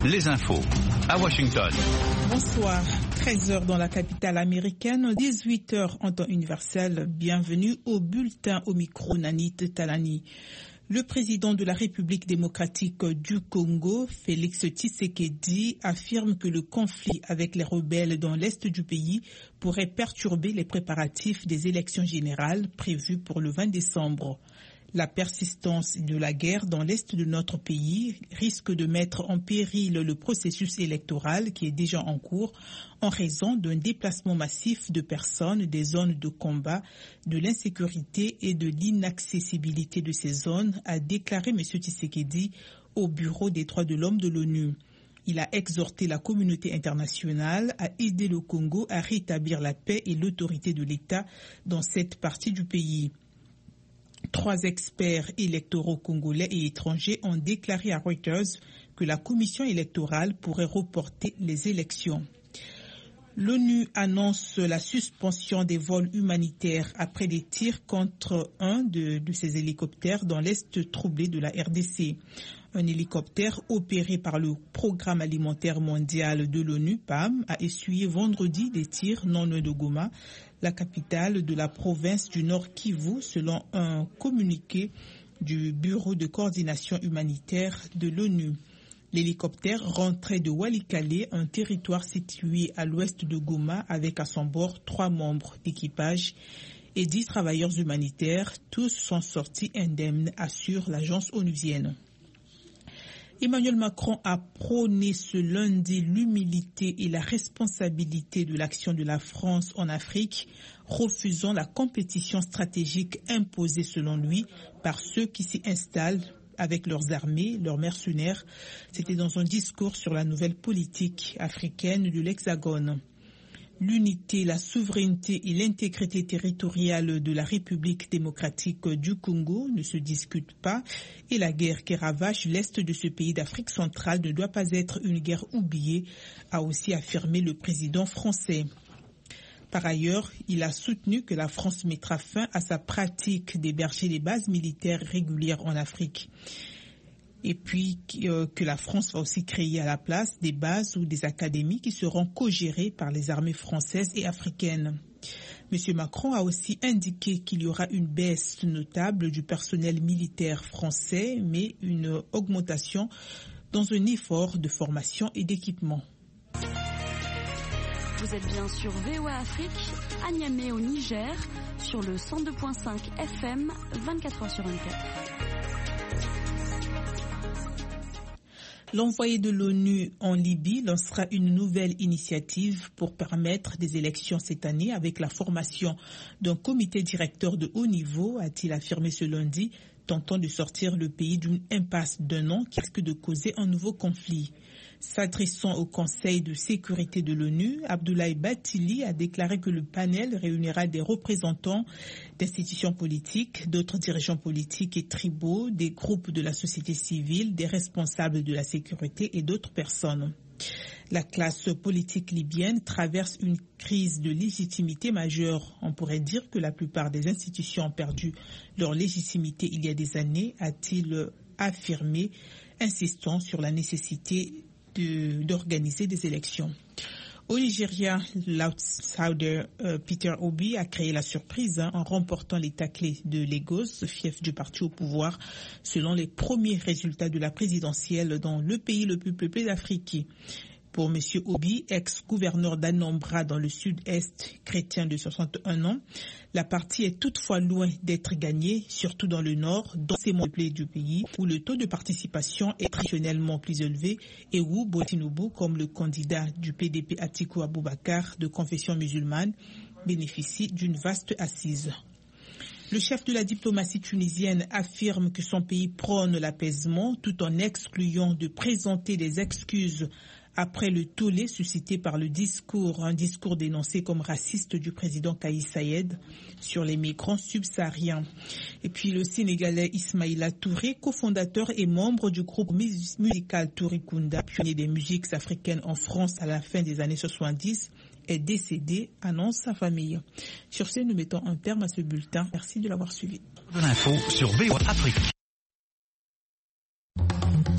Les infos à Washington. Bonsoir, 13h dans la capitale américaine, 18h en temps universel. Bienvenue au bulletin au micro Nanit Talani. Le président de la République démocratique du Congo, Félix Tshisekedi, affirme que le conflit avec les rebelles dans l'est du pays pourrait perturber les préparatifs des élections générales prévues pour le 20 décembre. La persistance de la guerre dans l'est de notre pays risque de mettre en péril le processus électoral qui est déjà en cours en raison d'un déplacement massif de personnes des zones de combat, de l'insécurité et de l'inaccessibilité de ces zones, a déclaré M. Tshisekedi au Bureau des droits de l'homme de l'ONU. Il a exhorté la communauté internationale à aider le Congo à rétablir la paix et l'autorité de l'État dans cette partie du pays. 3 experts électoraux congolais et étrangers ont déclaré à Reuters que la commission électorale pourrait reporter les élections. L'ONU annonce la suspension des vols humanitaires après des tirs contre un de ses hélicoptères dans l'est troublé de la RDC. Un hélicoptère opéré par le Programme alimentaire mondial de l'ONU, PAM, a essuyé vendredi des tirs non loin de Goma, la capitale de la province du Nord Kivu, selon un communiqué du Bureau de coordination humanitaire de l'ONU. L'hélicoptère rentrait de Walikale, un territoire situé à l'ouest de Goma, avec à son bord 3 membres d'équipage et 10 travailleurs humanitaires. Tous sont sortis indemnes, assure l'agence onusienne. Emmanuel Macron a prôné ce lundi l'humilité et la responsabilité de l'action de la France en Afrique, refusant la compétition stratégique imposée selon lui par ceux qui s'y installent avec leurs armées, leurs mercenaires. C'était dans un discours sur la nouvelle politique africaine de l'Hexagone. L'unité, la souveraineté et l'intégrité territoriale de la République démocratique du Congo ne se discutent pas et la guerre qui ravage l'est de ce pays d'Afrique centrale ne doit pas être une guerre oubliée, a aussi affirmé le président français. Par ailleurs, il a soutenu que la France mettra fin à sa pratique d'héberger des bases militaires régulières en Afrique. Et puis que la France va aussi créer à la place des bases ou des académies qui seront co-gérées par les armées françaises et africaines. M. Macron a aussi indiqué qu'il y aura une baisse notable du personnel militaire français, mais une augmentation dans un effort de formation et d'équipement. Vous êtes bien sur VOA Afrique, à Niamey au Niger, sur le 102.5 FM, 24h sur 24. L'envoyé de l'ONU en Libye lancera une nouvelle initiative pour permettre des élections cette année avec la formation d'un comité directeur de haut niveau, a-t-il affirmé ce lundi, tentant de sortir le pays d'une impasse d'1 an qui risque de causer un nouveau conflit. S'adressant au Conseil de sécurité de l'ONU, Abdoulaye Bathily a déclaré que le panel réunira des représentants d'institutions politiques, d'autres dirigeants politiques et tribaux, des groupes de la société civile, des responsables de la sécurité et d'autres personnes. La classe politique libyenne traverse une crise de légitimité majeure. On pourrait dire que la plupart des institutions ont perdu leur légitimité il y a des années, a-t-il affirmé, insistant sur la nécessité d'organiser des élections. Au Nigeria, l'outsider Peter Obi a créé la surprise en remportant l'État clé de Lagos, fief du parti au pouvoir, selon les premiers résultats de la présidentielle dans le pays le plus peuplé d'Afrique. Pour M. Obi, ex-gouverneur d'Anambra dans le sud-est chrétien de 61 ans, la partie est toutefois loin d'être gagnée, surtout dans le nord, dans ces peuplés du pays, où le taux de participation est traditionnellement plus élevé et où Tinubu, comme le candidat du PDP Atiku Abubakar de confession musulmane, bénéficie d'une vaste assise. Le chef de la diplomatie tunisienne affirme que son pays prône l'apaisement tout en excluant de présenter des excuses après le tollé suscité par un discours dénoncé comme raciste du président Kais Saied sur les migrants subsahariens. Et puis le Sénégalais Ismaïla Touré, cofondateur et membre du groupe musical Tourikunda, pionnier des musiques africaines en France à la fin des années 70, est décédé, annonce sa famille. Sur ce, nous mettons un terme à ce bulletin. Merci de l'avoir suivi. De l'info sur VOA Afrique.